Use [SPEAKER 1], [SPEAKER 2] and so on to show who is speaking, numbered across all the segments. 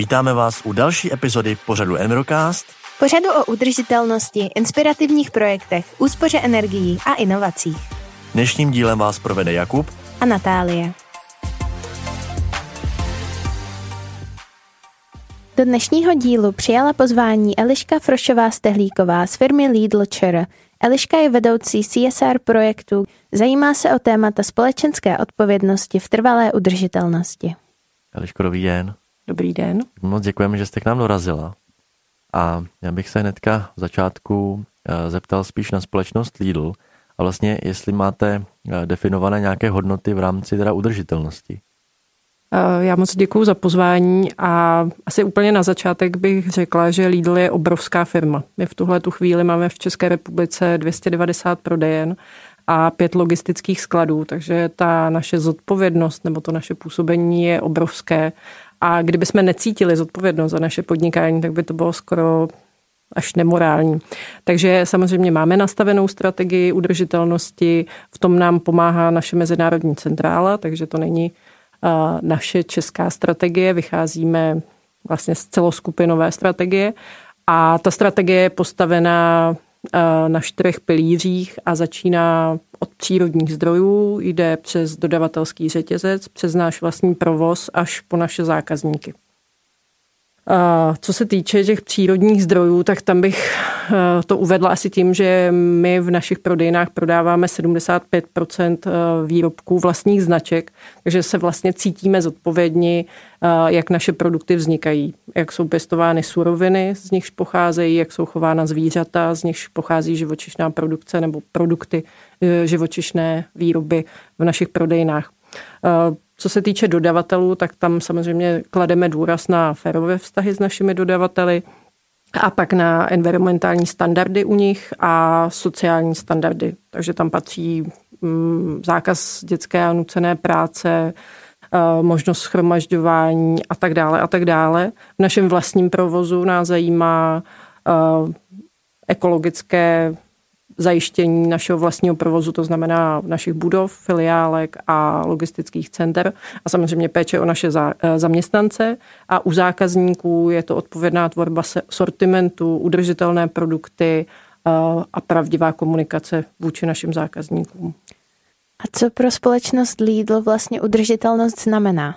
[SPEAKER 1] Vítáme vás u další epizody pořadu Envirocast.
[SPEAKER 2] Pořadu o udržitelnosti, inspirativních projektech, úspoře energií a inovacích.
[SPEAKER 1] Dnešním dílem vás provede Jakub
[SPEAKER 2] a Natálie. Do dnešního dílu přijala pozvání Eliška Frošová-Stehlíková z firmy Lidl ČR. Eliška je vedoucí CSR projektu, zajímá se o témata společenské odpovědnosti v trvalé udržitelnosti.
[SPEAKER 1] Eliško, dobrý den.
[SPEAKER 3] Dobrý den.
[SPEAKER 1] Moc děkujeme, že jste k nám dorazila. A já bych se hnedka v začátku zeptal spíš na společnost Lidl a vlastně jestli máte definované nějaké hodnoty v rámci teda udržitelnosti.
[SPEAKER 3] Já moc děkuju za pozvání a asi úplně na začátek bych řekla, že Lidl je obrovská firma. My v tuhletu chvíli máme v České republice 290 prodejen a 5 logistických skladů, takže ta naše zodpovědnost nebo to naše působení je obrovské. A kdybychom necítili zodpovědnost za naše podnikání, tak by to bylo skoro až nemorální. Takže samozřejmě máme nastavenou strategii udržitelnosti, v tom nám pomáhá naše mezinárodní centrála, takže to není naše česká strategie, vycházíme vlastně z celoskupinové strategie a ta strategie je postavená na 4 pilířích a začíná od přírodních zdrojů, jde přes dodavatelský řetězec, přes náš vlastní provoz až po naše zákazníky. Co se týče těch přírodních zdrojů, tak tam bych to uvedla asi tím, že my v našich prodejnách prodáváme 75% výrobků vlastních značek, takže se vlastně cítíme zodpovědní, jak naše produkty vznikají, jak jsou pěstovány suroviny, z nichž pocházejí, jak jsou chována zvířata, z nichž pochází živočišná produkce nebo produkty živočišné výroby v našich prodejnách. Co se týče dodavatelů, tak tam samozřejmě klademe důraz na férové vztahy s našimi dodavateli a pak na environmentální standardy u nich a sociální standardy. Takže tam patří zákaz dětské a nucené práce, možnost shromažďování a tak dále a tak dále. V našem vlastním provozu nás zajímá ekologické zajištění našeho vlastního provozu, to znamená našich budov, filiálek a logistických center a samozřejmě péče o naše zaměstnance a u zákazníků je to odpovědná tvorba sortimentu, udržitelné produkty a pravdivá komunikace vůči našim zákazníkům.
[SPEAKER 2] A co pro společnost Lidl vlastně udržitelnost znamená?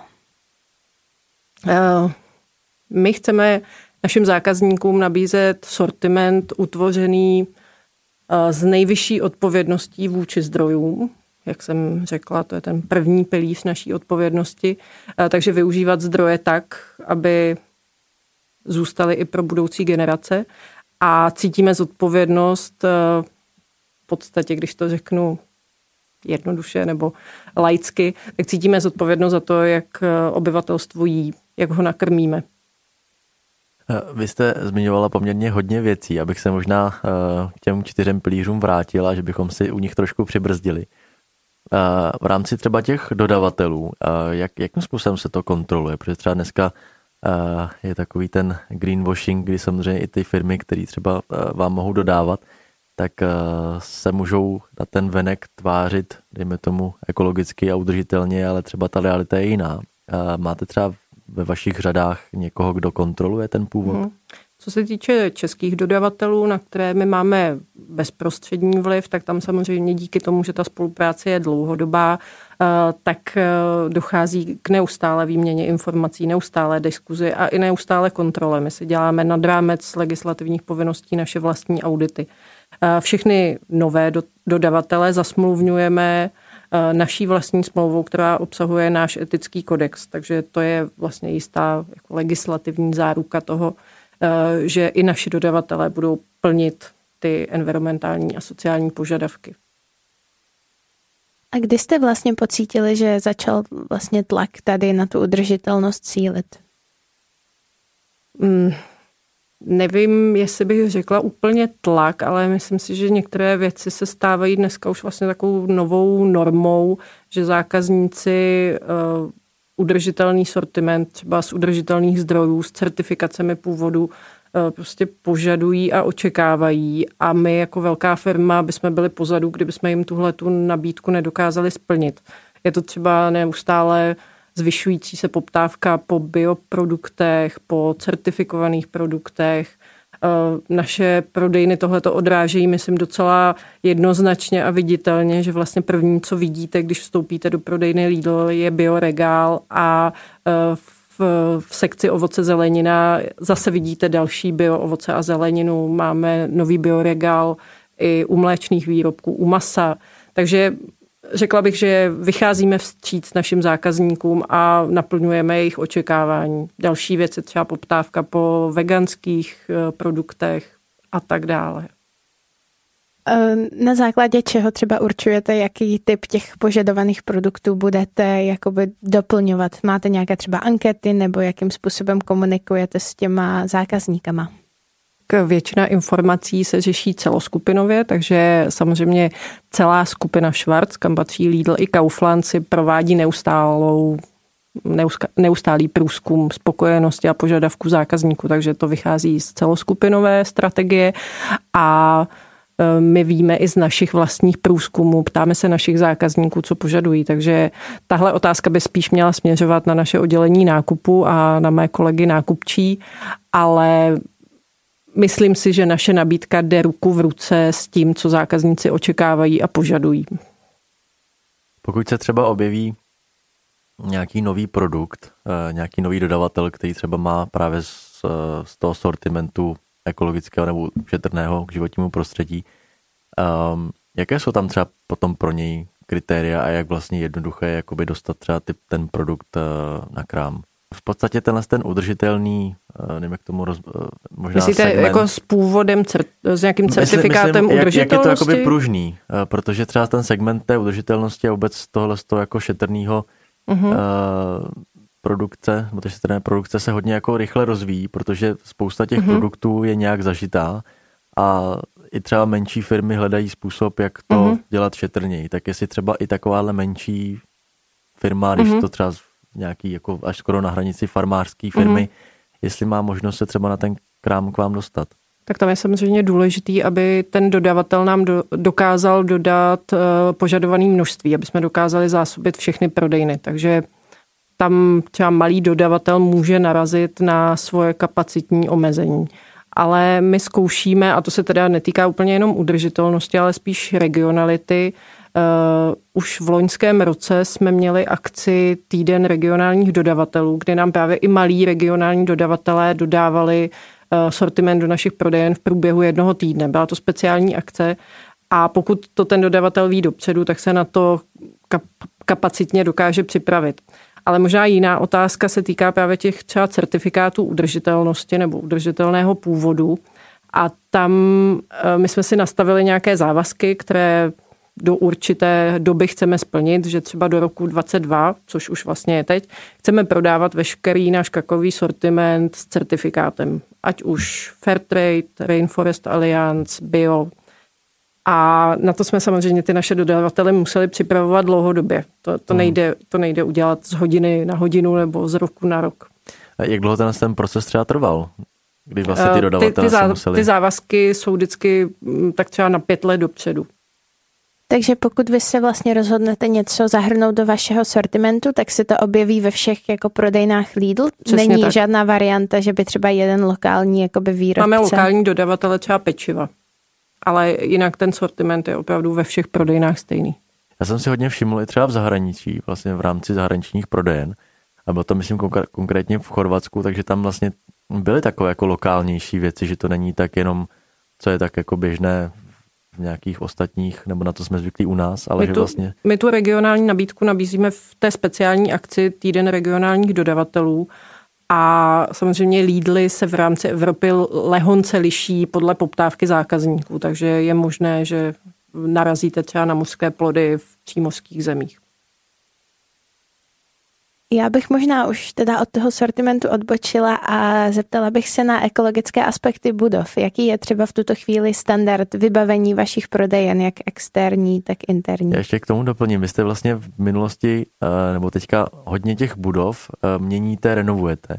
[SPEAKER 3] My chceme našim zákazníkům nabízet sortiment utvořený s nejvyšší odpovědností vůči zdrojům, jak jsem řekla, to je ten první pilíř naší odpovědnosti, takže využívat zdroje tak, aby zůstaly i pro budoucí generace a cítíme zodpovědnost v podstatě, když to řeknu jednoduše nebo laicky, tak cítíme zodpovědnost za to, jak obyvatelstvo jí, jak ho nakrmíme.
[SPEAKER 1] Vy jste zmiňovala poměrně hodně věcí, abych se možná k těm 4 pilířům vrátila, že bychom si u nich trošku přibrzdili. V rámci třeba těch dodavatelů, jakým způsobem se to kontroluje? Protože třeba dneska je takový ten greenwashing, kdy samozřejmě i ty firmy, které třeba vám mohou dodávat, tak se můžou na ten venek tvářit, dejme tomu, ekologicky a udržitelně, ale třeba ta realita je jiná. Máte třeba ve vašich řadách někoho, kdo kontroluje ten původ?
[SPEAKER 3] Co se týče českých dodavatelů, na které my máme bezprostřední vliv, tak tam samozřejmě díky tomu, že ta spolupráce je dlouhodobá, tak dochází k neustále výměně informací, neustále diskuzi a i neustále kontrole. My si děláme nad rámec legislativních povinností naše vlastní audity. Všechny nové dodavatele zasmluvňujeme naší vlastní smlouvou, která obsahuje náš etický kodex. Takže to je vlastně jistá jako legislativní záruka toho, že i naši dodavatelé budou plnit ty environmentální a sociální požadavky.
[SPEAKER 2] A kdy jste vlastně pocítili, že začal vlastně tlak tady na tu udržitelnost cílit?
[SPEAKER 3] Nevím, jestli bych řekla úplně tlak, ale myslím si, že některé věci se stávají dneska už vlastně takovou novou normou, že zákazníci udržitelný sortiment třeba z udržitelných zdrojů, s certifikacemi původu prostě požadují a očekávají a my jako velká firma bychom byli pozadu, kdybychom jim tuhletu nabídku nedokázali splnit. Je to třeba neustále zvyšující se poptávka po bioproduktech, po certifikovaných produktech. Naše prodejny tohleto odrážejí, myslím, docela jednoznačně a viditelně, že vlastně první, co vidíte, když vstoupíte do prodejny Lidl, je bioregál a v sekci ovoce zelenina zase vidíte další bio ovoce a zeleninu. Máme nový bioregál i u mléčných výrobků, u masa. Takže řekla bych, že vycházíme vstříc našim zákazníkům a naplňujeme jejich očekávání. Další věc je třeba poptávka po veganských produktech a tak dále.
[SPEAKER 2] Na základě čeho třeba určujete, jaký typ těch požadovaných produktů budete jakoby doplňovat? Máte nějaké třeba ankety nebo jakým způsobem komunikujete s těma zákazníkama?
[SPEAKER 3] Většina informací se řeší celoskupinově, takže samozřejmě celá skupina Schwarz, kam patří Lidl i Kaufland, si provádí neustálý průzkum spokojenosti a požadavku zákazníků, takže to vychází z celoskupinové strategie a my víme i z našich vlastních průzkumů, ptáme se našich zákazníků, co požadují, takže tahle otázka by spíš měla směřovat na naše oddělení nákupu a na mé kolegy nákupčí, ale myslím si, že naše nabídka jde ruku v ruce s tím, co zákazníci očekávají a požadují.
[SPEAKER 1] Pokud se třeba objeví nějaký nový produkt, nějaký nový dodavatel, který třeba má právě z toho sortimentu ekologického nebo šetrného k životnímu prostředí, jaké jsou tam třeba potom pro něj kritéria a jak vlastně jednoduché jakoby dostat třeba ten produkt na krám? V podstatě ten udržitelný, nevím jak tomu možná
[SPEAKER 3] myslíte
[SPEAKER 1] segment,
[SPEAKER 3] jako s původem, s nějakým certifikátem
[SPEAKER 1] myslím,
[SPEAKER 3] udržitelnosti?
[SPEAKER 1] Jak je to jakoby pružný, protože třeba ten segment té udržitelnosti a vůbec tohle z toho jako šetrného produkce, nebo té šetrné produkce se hodně jako rychle rozvíjí, protože spousta těch produktů je nějak zažitá a i třeba menší firmy hledají způsob, jak to dělat šetrněji. Tak jestli třeba i takováhle menší firma, když to třeba nějaký jako až skoro na hranici farmářské firmy, jestli má možnost se třeba na ten krám k vám dostat.
[SPEAKER 3] Tak tam je samozřejmě důležitý, aby ten dodavatel nám dokázal dodat požadované množství, aby jsme dokázali zásobit všechny prodejny. Takže tam třeba malý dodavatel může narazit na svoje kapacitní omezení. Ale my zkoušíme, a to se teda netýká úplně jenom udržitelnosti, ale spíš regionality. Už v loňském roce jsme měli akci Týden regionálních dodavatelů, kde nám právě i malí regionální dodavatelé dodávali sortiment do našich prodejen v průběhu jednoho týdne. Byla to speciální akce a pokud to ten dodavatel ví dopředu, tak se na to kapacitně dokáže připravit. Ale možná jiná otázka se týká právě těch třeba certifikátů udržitelnosti nebo udržitelného původu. A tam my jsme si nastavili nějaké závazky, které do určité doby chceme splnit, že třeba do roku 2022, což už vlastně je teď, chceme prodávat veškerý náš kakaový sortiment s certifikátem. Ať už Fairtrade, Rainforest Alliance, Bio. A na to jsme samozřejmě ty naše dodavatele museli připravovat dlouhodobě. To nejde udělat z hodiny na hodinu nebo z roku na rok.
[SPEAKER 1] A jak dlouho ten proces třeba trval? Kdy vlastně ty dodavatelé se museli...
[SPEAKER 3] Ty závazky jsou vždycky tak třeba na 5 let dopředu.
[SPEAKER 2] Takže pokud vy se vlastně rozhodnete něco zahrnout do vašeho sortimentu, tak se to objeví ve všech jako prodejnách Lidl?
[SPEAKER 3] Přesně
[SPEAKER 2] Není
[SPEAKER 3] tak.
[SPEAKER 2] žádná varianta, že by třeba jeden lokální jakoby výrobce...
[SPEAKER 3] Máme lokální dodavatele třeba pečiva, ale jinak ten sortiment je opravdu ve všech prodejnách stejný.
[SPEAKER 1] Já jsem si hodně všiml i třeba v zahraničí, vlastně v rámci zahraničních prodejen, a bylo to myslím konkrétně v Chorvatsku, takže tam vlastně byly takové jako lokálnější věci, že to není tak jenom, co je tak jako běžné v nějakých ostatních, nebo na to jsme zvyklí u nás, ale
[SPEAKER 3] My tu regionální nabídku nabízíme v té speciální akci Týden regionálních dodavatelů a samozřejmě Lidly se v rámci Evropy lehonce liší podle poptávky zákazníků, takže je možné, že narazíte třeba na mořské plody v přímořských zemích.
[SPEAKER 2] Já bych možná už teda od toho sortimentu odbočila a zeptala bych se na ekologické aspekty budov. Jaký je třeba v tuto chvíli standard vybavení vašich prodejen, jak externí, tak interní?
[SPEAKER 1] Já ještě k tomu doplním. Vy jste vlastně v minulosti, nebo teďka hodně těch budov měníte, renovujete.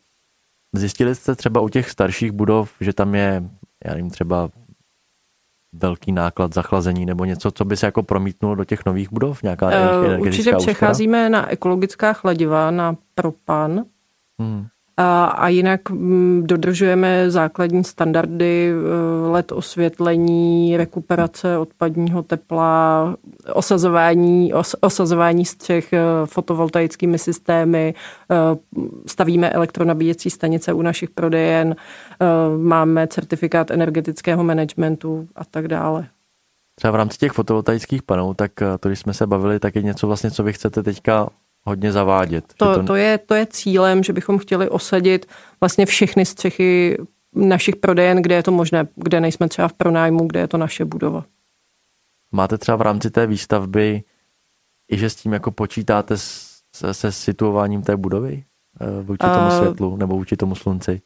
[SPEAKER 1] Zjistili jste třeba u těch starších budov, že tam je, já nevím, třeba velký náklad zachlazení nebo něco, co by se jako promítnulo do těch nových budov? Nějaká energetická
[SPEAKER 3] Určitě
[SPEAKER 1] úspora?
[SPEAKER 3] přecházíme na ekologická chladiva, na propan. A jinak dodržujeme základní standardy LED osvětlení, rekuperace odpadního tepla, osazování střech fotovoltaickými systémy, stavíme elektronabíjecí stanice u našich prodejen, máme certifikát energetického managementu a tak dále.
[SPEAKER 1] Třeba v rámci těch fotovoltaických panelů, tak to, když jsme se bavili, tak je něco vlastně, co vy chcete teďka hodně zavádět.
[SPEAKER 3] To je cílem, že bychom chtěli osadit vlastně všechny střechy našich prodejen, kde je to možné, kde nejsme třeba v pronájmu, kde je to naše budova.
[SPEAKER 1] Máte třeba v rámci té výstavby i že s tím jako počítáte se situováním té budovy vůči tomu světlu nebo vůči tomu slunci?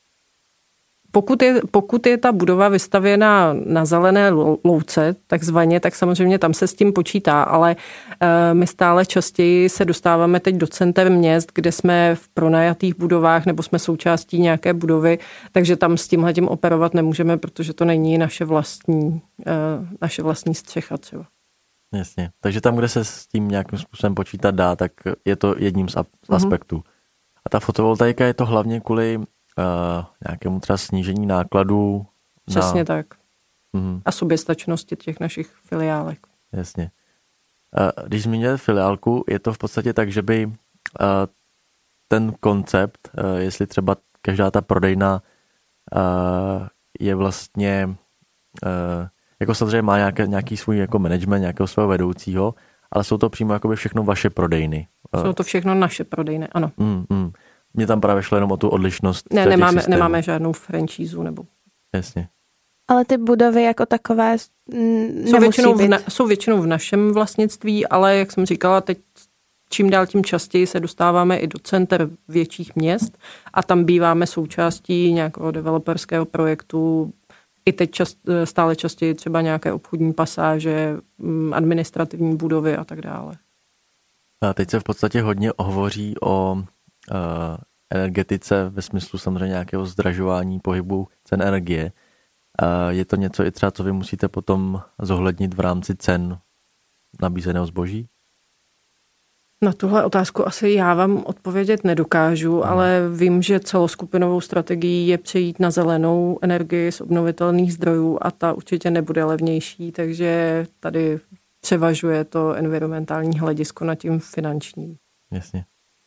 [SPEAKER 3] Pokud je ta budova vystavěna na zelené louce, takzvaně, tak samozřejmě tam se s tím počítá, ale my stále častěji se dostáváme teď do center měst, kde jsme v pronajatých budovách nebo jsme součástí nějaké budovy, takže tam s tímhletím operovat nemůžeme, protože to není naše vlastní střecha třeba.
[SPEAKER 1] Jasně, takže tam, kde se s tím nějakým způsobem počítat dá, tak je to jedním z aspektů. A ta fotovoltaika je to hlavně kvůli nějakému třeba snížení nákladů.
[SPEAKER 3] Přesně tak. A soběstačnosti těch našich filiálek.
[SPEAKER 1] Jasně. Když zmínil filiálku, je to v podstatě tak, že by ten koncept, jestli třeba každá ta prodejna je vlastně, jako samozřejmě má nějaký svůj jako management, nějakého svého vedoucího, ale jsou to přímo jakoby všechno vaše prodejny.
[SPEAKER 3] Jsou to všechno naše prodejny, ano.
[SPEAKER 1] Mně tam právě šlo jenom o tu odlišnost.
[SPEAKER 3] Ne, nemáme žádnou franšízu nebo.
[SPEAKER 1] Jasně.
[SPEAKER 2] Ale ty budovy jako takové
[SPEAKER 3] jsou většinou v našem vlastnictví, ale jak jsem říkala, teď čím dál tím častěji se dostáváme i do center větších měst a tam býváme součástí nějakého developerského projektu. I teď stále častěji třeba nějaké obchodní pasáže, administrativní budovy a tak dále.
[SPEAKER 1] A teď se v podstatě hodně hovoří o energetice ve smyslu samozřejmě nějakého zdražování pohybu cen energie. Je to něco i třeba, co vy musíte potom zohlednit v rámci cen nabízeného zboží?
[SPEAKER 3] Na tuhle otázku asi já vám odpovědět nedokážu, ale vím, že celoskupinovou strategií je přejít na zelenou energii z obnovitelných zdrojů a ta určitě nebude levnější, takže tady převažuje to environmentální hledisko nad tím finančním.
[SPEAKER 1] Jasně.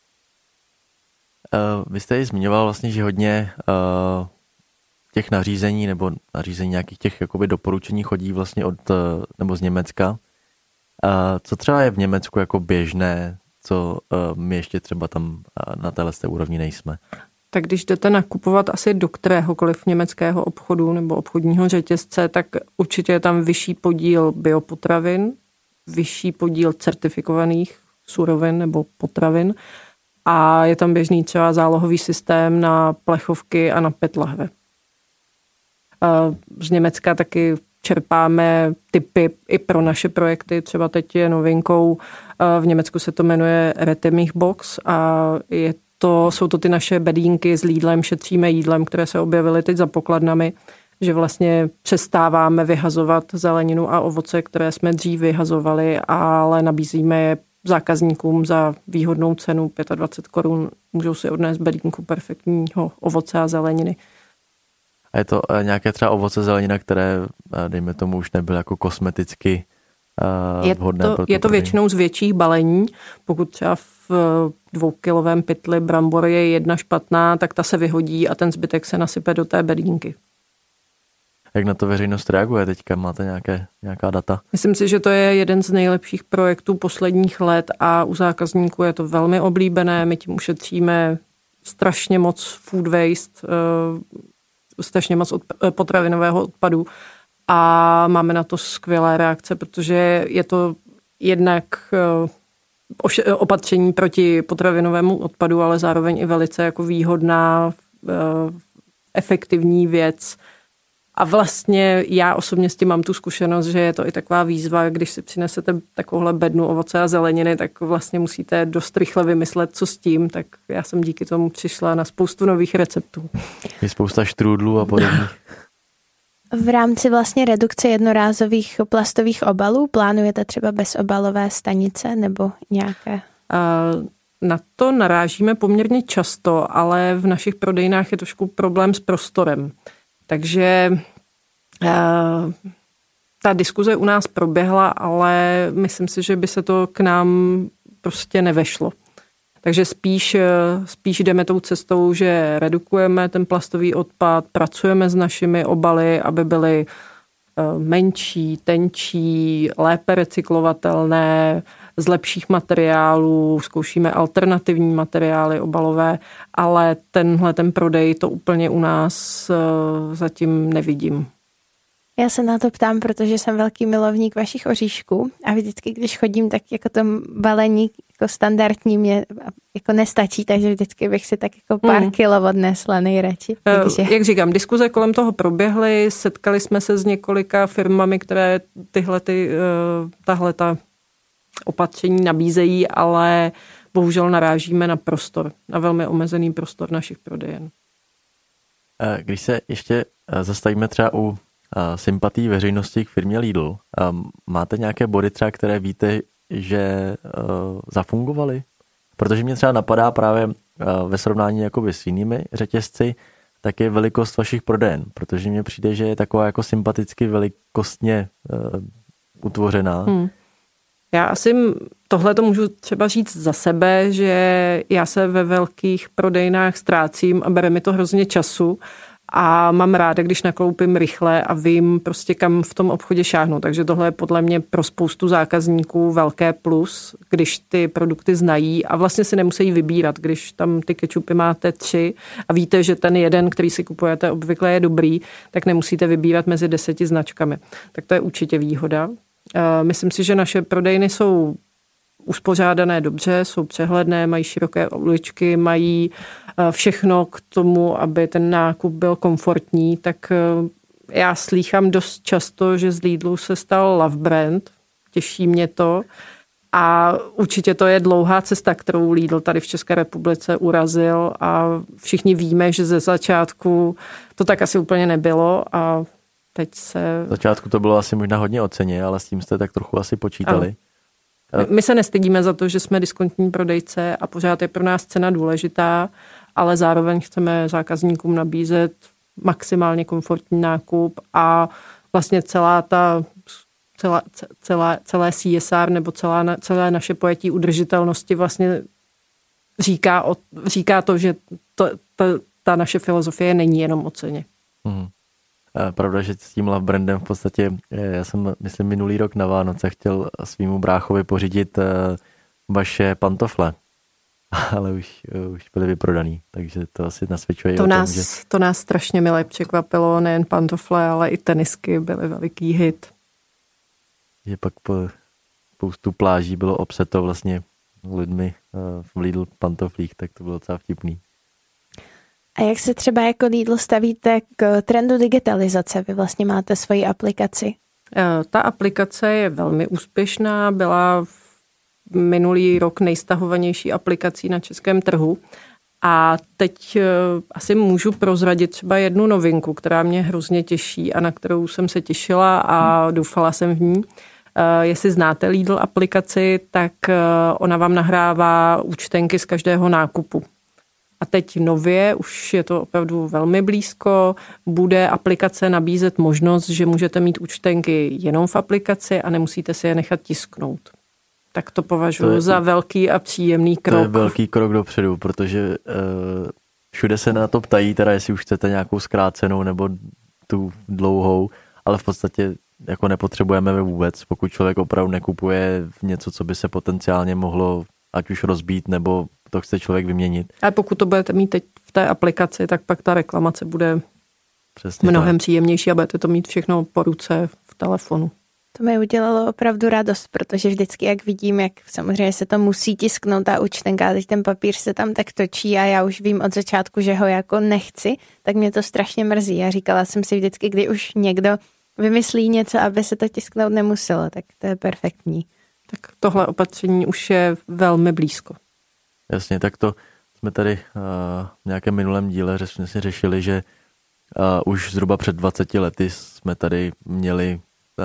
[SPEAKER 1] Vy jste ji zmiňoval vlastně, že hodně těch nařízení nebo nařízení nějakých těch jakoby doporučení chodí vlastně nebo z Německa. Co třeba je v Německu jako běžné, co my ještě třeba tam na téhle úrovni nejsme?
[SPEAKER 3] Tak když jdete nakupovat asi do kteréhokoliv německého obchodu nebo obchodního řetězce, tak určitě je tam vyšší podíl biopotravin, vyšší podíl certifikovaných surovin nebo potravin a je tam běžný třeba zálohový systém na plechovky a na PET lahve. Z Německa taky čerpáme tipy i pro naše projekty. Třeba teď je novinkou, v Německu se to jmenuje Retemich Box a jsou to ty naše bedínky s Lidlem, šetříme jídlem, které se objevily teď za pokladnami, že vlastně přestáváme vyhazovat zeleninu a ovoce, které jsme dřív vyhazovali, ale nabízíme je zákazníkům za výhodnou cenu 25 korun. Můžou si odnést bedínku perfektního ovoce a zeleniny.
[SPEAKER 1] A je to nějaké třeba ovoce, zelenina, které, dejme tomu, už nebyly jako kosmeticky vhodné pro to?
[SPEAKER 3] Je to většinou z větších balení. Pokud třeba v 2kilovém pytli brambor je jedna špatná, tak ta se vyhodí a ten zbytek se nasype do té bedínky.
[SPEAKER 1] Jak na to veřejnost reaguje teďka? Máte nějaká data?
[SPEAKER 3] Myslím si, že to je jeden z nejlepších projektů posledních let a u zákazníků je to velmi oblíbené. My tím ušetříme strašně moc food waste, strašně moc potravinového odpadu a máme na to skvělé reakce, protože je to jednak opatření proti potravinovému odpadu, ale zároveň i velice jako výhodná, efektivní věc. A vlastně já osobně s tím mám tu zkušenost, že je to i taková výzva, když si přinesete takovouhle bednu ovoce a zeleniny, tak vlastně musíte dost rychle vymyslet, co s tím, tak já jsem díky tomu přišla na spoustu nových receptů.
[SPEAKER 1] Je spousta štrůdlů a podobných.
[SPEAKER 2] V rámci vlastně redukce jednorázových plastových obalů plánujete třeba bezobalové stanice nebo nějaké?
[SPEAKER 3] Na to narážíme poměrně často, ale v našich prodejnách je trošku problém s prostorem. Takže ta diskuze u nás proběhla, ale myslím si, že by se to k nám prostě nevešlo. Takže spíš jdeme tou cestou, že redukujeme ten plastový odpad, pracujeme s našimi obaly, aby byly menší, tenčí, lépe recyklovatelné, z lepších materiálů, zkoušíme alternativní materiály obalové, ale ten prodej to úplně u nás zatím nevidím.
[SPEAKER 2] Já se na to ptám, protože jsem velký milovník vašich oříšků a vždycky, když chodím, tak jako to balení jako standardní mě jako nestačí, takže vždycky bych si tak jako pár kilo odnesla nejradši. Takže...
[SPEAKER 3] Jak říkám, diskuze kolem toho proběhly, setkali jsme se s několika firmami, které tahle opatření nabízejí, ale bohužel narážíme na prostor, na velmi omezený prostor našich prodejen.
[SPEAKER 1] Když se ještě zastavíme třeba u sympatí veřejnosti k firmě Lidl, máte nějaké body třeba, které víte, že zafungovaly? Protože mě třeba napadá právě ve srovnání jakoby s jinými řetězci, tak je velikost vašich prodejen, protože mně přijde, že je taková jako sympaticky velikostně utvořená.
[SPEAKER 3] Já asi tohle to můžu třeba říct za sebe, že já se ve velkých prodejnách ztrácím a bere mi to hrozně času a mám ráda, když nakoupím rychle a vím prostě kam v tom obchodě šáhnu. Takže tohle je podle mě pro spoustu zákazníků velké plus, když ty produkty znají a vlastně si nemusí vybírat, když tam ty kečupy máte 3 a víte, že ten jeden, který si kupujete obvykle je dobrý, tak nemusíte vybírat mezi 10 značkami. Tak to je určitě výhoda. Myslím si, že naše prodejny jsou uspořádané dobře, jsou přehledné, mají široké uličky, mají všechno k tomu, aby ten nákup byl komfortní, tak já slýchám dost často, že z Lidlu se stal love brand, těší mě to a určitě to je dlouhá cesta, kterou Lidl tady v České republice urazil a všichni víme, že ze začátku to tak asi úplně nebylo a teď se...
[SPEAKER 1] V začátku to bylo asi možná hodně o ceně, ale s tím jste tak trochu asi počítali.
[SPEAKER 3] My se nestydíme za to, že jsme diskontní prodejce a pořád je pro nás cena důležitá, ale zároveň chceme zákazníkům nabízet maximálně komfortní nákup a vlastně celé CSR nebo celé naše pojetí udržitelnosti vlastně říká to, že ta naše filozofie není jenom o ceně.
[SPEAKER 1] Pravda, že s tím love brandem v podstatě, já jsem, myslím, minulý rok na Vánoce chtěl svýmu bráchovi pořídit vaše pantofle, ale už byly vyprodaný, takže to asi nasvědčuje
[SPEAKER 3] To nás strašně milé překvapilo, nejen pantofle, ale i tenisky byly veliký hit.
[SPEAKER 1] Že pak po spoustu pláží bylo obseto vlastně lidmi v Lidl pantoflích, tak to bylo docela vtipný.
[SPEAKER 2] A jak se třeba jako Lidl stavíte k trendu digitalizace? Vy vlastně máte svoji aplikaci.
[SPEAKER 3] Ta aplikace je velmi úspěšná, byla minulý rok nejstahovanější aplikací na českém trhu. A teď asi můžu prozradit třeba jednu novinku, která mě hrozně těší a na kterou jsem se těšila a doufala jsem v ní. Jestli znáte Lidl aplikaci, tak ona vám nahrává účtenky z každého nákupu. A teď nově, už je to opravdu velmi blízko, bude aplikace nabízet možnost, že můžete mít účtenky jenom v aplikaci a nemusíte si je nechat tisknout. Tak to považuji za velký a příjemný krok.
[SPEAKER 1] To je velký krok dopředu, protože všude se na to ptají, teda jestli už chcete nějakou zkrácenou nebo tu dlouhou, ale v podstatě jako nepotřebujeme vůbec, pokud člověk opravdu nekupuje něco, co by se potenciálně mohlo ať už rozbít, nebo to chce člověk vyměnit.
[SPEAKER 3] Ale pokud to budete mít teď v té aplikaci, tak pak ta reklamace bude
[SPEAKER 1] přesně
[SPEAKER 3] mnohem příjemnější a budete to mít všechno po ruce v telefonu.
[SPEAKER 2] To mi udělalo opravdu radost, protože vždycky, jak vidím, jak samozřejmě se to musí tisknout ta účtenka, teď ten papír se tam tak točí a já už vím od začátku, že ho jako nechci, tak mě to strašně mrzí. A říkala jsem si vždycky, kdy už někdo vymyslí něco, aby se to tisknout nemuselo, tak to je perfektní.
[SPEAKER 3] Tak tohle opatření už je velmi blízko.
[SPEAKER 1] Jasně, tak to jsme tady v nějakém minulém díle jsme si řešili, že už zhruba před 20 lety jsme tady měli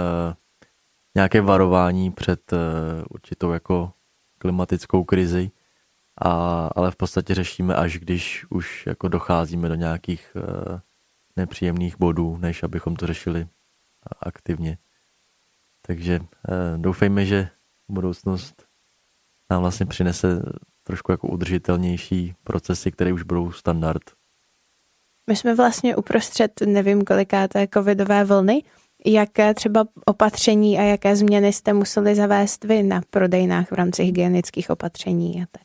[SPEAKER 1] nějaké varování před určitou jako klimatickou krizi, ale v podstatě řešíme, až když už jako docházíme do nějakých nepříjemných bodů, než abychom to řešili aktivně. Takže doufejme, že budoucnost nám vlastně přinese trošku jako udržitelnější procesy, které už budou standard.
[SPEAKER 2] My jsme vlastně uprostřed, nevím kolikáté covidové vlny. Jaké třeba opatření a jaké změny jste museli zavést vy na prodejnách v rámci hygienických opatření a tak?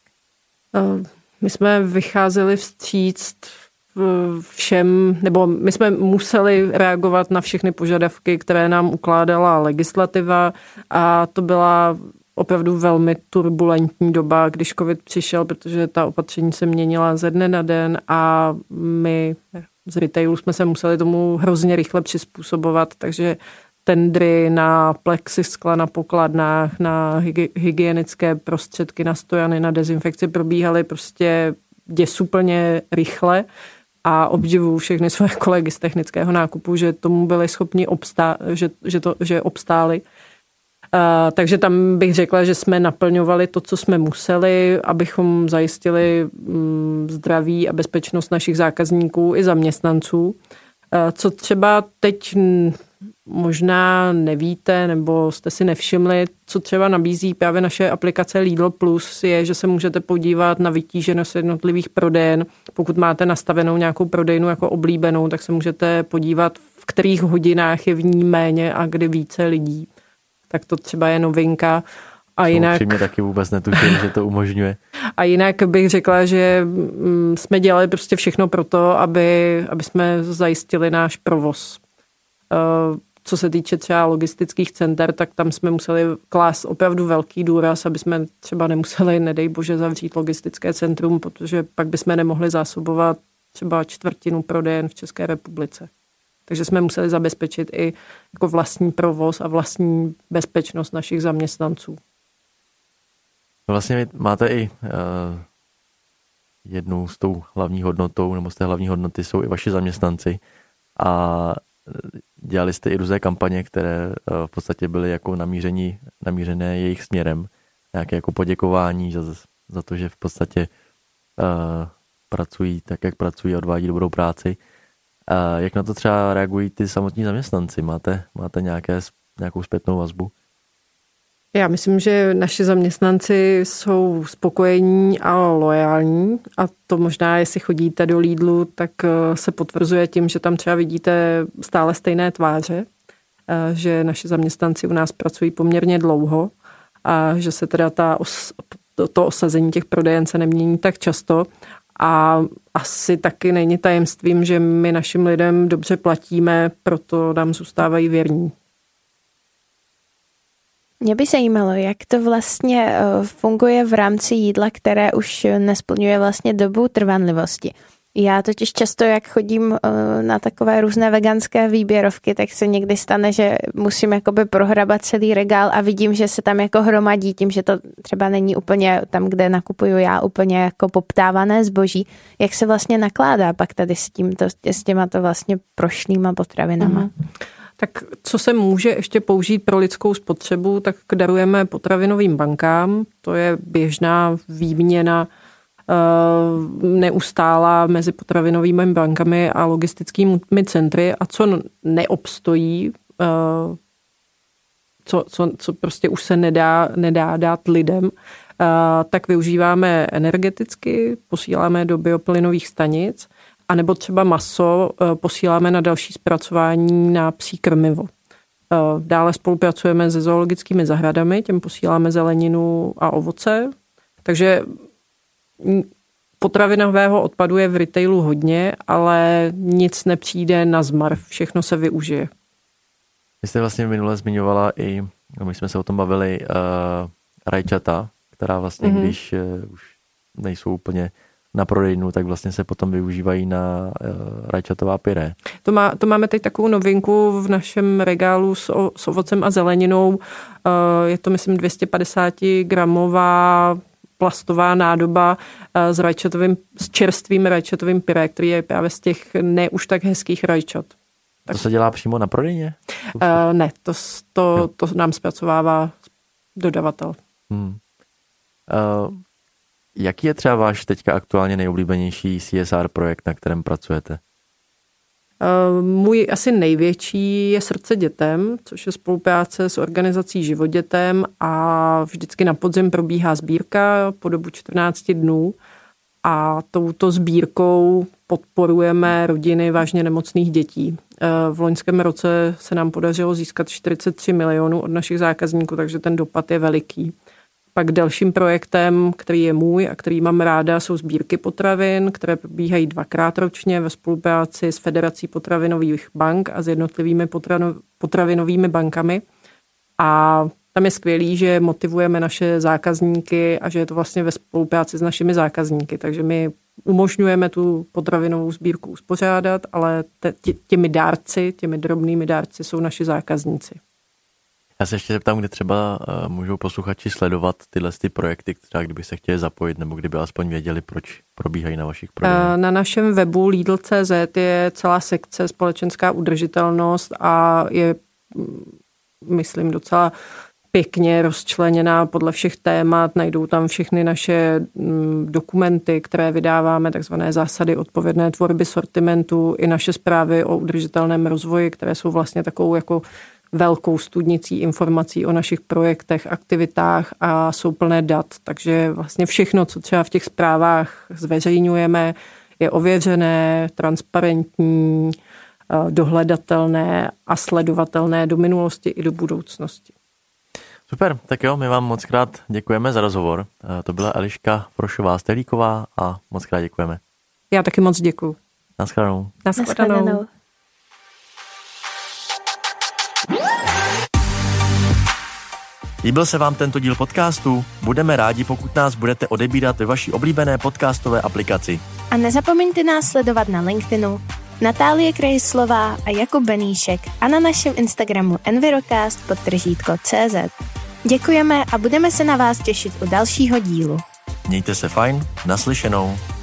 [SPEAKER 3] My jsme vycházeli vstříc všem, nebo my jsme museli reagovat na všechny požadavky, které nám ukládala legislativa, a to byla opravdu velmi turbulentní doba, když covid přišel, protože ta opatření se měnila ze dne na den a my z retailu jsme se museli tomu hrozně rychle přizpůsobovat, takže tendry na plexiskla na pokladnách, na hygienické prostředky, na stojany, na dezinfekci probíhaly prostě děsuplně rychle a obdivuju všechny své kolegy z technického nákupu, že tomu byli schopni že obstáli. Takže tam bych řekla, že jsme naplňovali to, co jsme museli, abychom zajistili zdraví a bezpečnost našich zákazníků i zaměstnanců. Co třeba teď možná nevíte nebo jste si nevšimli, co třeba nabízí právě naše aplikace Lidl Plus, je, že se můžete podívat na vytíženost jednotlivých prodejen. Pokud máte nastavenou nějakou prodejnu jako oblíbenou, tak se můžete podívat, v kterých hodinách je v ní méně a kdy více lidí. Tak to třeba je novinka. A jinak
[SPEAKER 1] upřímně taky vůbec netuším, že to umožňuje.
[SPEAKER 3] A jinak bych řekla, že jsme dělali prostě všechno pro to, aby jsme zajistili náš provoz. Co se týče třeba logistických center, tak tam jsme museli klást opravdu velký důraz, aby jsme třeba nemuseli, nedej bože, zavřít logistické centrum, protože pak bychom nemohli zásobovat třeba čtvrtinu prodejen v České republice. Takže jsme museli zabezpečit i jako vlastní provoz a vlastní bezpečnost našich zaměstnanců.
[SPEAKER 1] Vlastně vy máte i jednu z tou hlavní hodnotou, nebo z té hlavní hodnoty jsou i vaši zaměstnanci a dělali jste i různé kampaně, které v podstatě byly jako namířené jejich směrem. Nějaké jako poděkování za to, že v podstatě pracují tak, jak pracují a odvádí dobrou práci. Jak na to třeba reagují ty samotní zaměstnanci? Máte nějakou zpětnou vazbu?
[SPEAKER 3] Já myslím, že naši zaměstnanci jsou spokojení a loajální a to možná, jestli chodíte do Lidlu, tak se potvrzuje tím, že tam třeba vidíte stále stejné tváře, že naši zaměstnanci u nás pracují poměrně dlouho a že se teda to osazení těch prodejen se nemění tak často. A asi taky není tajemstvím, že my našim lidem dobře platíme, proto nám zůstávají věrní.
[SPEAKER 2] Mě by zajímalo, jak to vlastně funguje v rámci jídla, které už nesplňuje vlastně dobu trvanlivosti. Já totiž často, jak chodím na takové různé veganské výběrovky, tak se někdy stane, že musím jakoby prohrabat celý regál a vidím, že se tam jako hromadí tím, že to třeba není úplně tam, kde nakupuju já, úplně jako poptávané zboží. Jak se vlastně nakládá pak tady s těmato vlastně prošlýma potravinama?
[SPEAKER 3] Mhm. Tak co se může ještě použít pro lidskou spotřebu, tak darujeme potravinovým bankám. To je běžná výměna neustálá mezi potravinovými bankami a logistickými centry. A co neobstojí, co prostě už se nedá dát lidem, tak využíváme energeticky, posíláme do bioplynových stanic, anebo třeba maso posíláme na další zpracování na psí krmivo. Dále spolupracujeme se zoologickými zahradami, těm posíláme zeleninu a ovoce. Takže potravinového odpadu je v retailu hodně, ale nic nepřijde na zmar, všechno se využije.
[SPEAKER 1] Vy jste vlastně minule zmiňovala i, my jsme se o tom bavili, rajčata, která vlastně, když už nejsou úplně na prodejnu, tak vlastně se potom využívají na rajčatová pyré.
[SPEAKER 3] To máme teď takovou novinku v našem regálu s ovocem a zeleninou. Je to, myslím, 250 gramová plastová nádoba s čerstvým rajčatovým pyré, který je právě z těch ne už tak hezkých rajčat.
[SPEAKER 1] To se dělá přímo na prodejně?
[SPEAKER 3] Ne, to nám zpracovává dodavatel.
[SPEAKER 1] Jaký je třeba váš teďka aktuálně nejoblíbenější CSR projekt, na kterém pracujete?
[SPEAKER 3] Můj asi největší je Srdce dětem, což je spolupráce s organizací Život dětem a vždycky na podzim probíhá sbírka po dobu 14 dnů a touto sbírkou podporujeme rodiny vážně nemocných dětí. V loňském roce se nám podařilo získat 43 milionů od našich zákazníků, takže ten dopad je veliký. Pak dalším projektem, který je můj a který mám ráda, jsou sbírky potravin, které probíhají 2krát ročně ve spolupráci s Federací potravinových bank a s jednotlivými potravinovými bankami. A tam je skvělý, že motivujeme naše zákazníky a že je to vlastně ve spolupráci s našimi zákazníky. Takže my umožňujeme tu potravinovou sbírku uspořádat, ale těmi drobnými dárci jsou naši zákazníci.
[SPEAKER 1] Já se ještě zeptám, kde třeba můžou posluchači sledovat tyhle projekty, třeba kdyby se chtěli zapojit, nebo kdyby alespoň věděli, proč probíhají na vašich prodejnách. Na
[SPEAKER 3] našem webu Lidl.cz je celá sekce společenská udržitelnost a je, myslím, docela pěkně rozčleněná podle všech témat. Najdou tam všechny naše dokumenty, které vydáváme, takzvané zásady odpovědné tvorby sortimentu, i naše zprávy o udržitelném rozvoji, které jsou vlastně takovou jako velkou studnicí informací o našich projektech, aktivitách a jsou plné dat. Takže vlastně všechno, co třeba v těch zprávách zveřejňujeme, je ověřené, transparentní, dohledatelné a sledovatelné do minulosti i do budoucnosti.
[SPEAKER 1] Super, tak jo, my vám moc krát děkujeme za rozhovor. To byla Eliška Frošová-Stehlíková a moc krát děkujeme.
[SPEAKER 3] Já taky moc děkuju.
[SPEAKER 1] Naschledanou.
[SPEAKER 2] Naschledanou.
[SPEAKER 1] Líbil se vám tento díl podcastu? Budeme rádi, pokud nás budete odebírat ve vaší oblíbené podcastové aplikaci.
[SPEAKER 2] A nezapomeňte nás sledovat na LinkedInu, Natálie Krejslová a Jakub Beníšek a na našem Instagramu envirocast_cz. Děkujeme a budeme se na vás těšit u dalšího dílu.
[SPEAKER 1] Mějte se fajn, naslyšenou.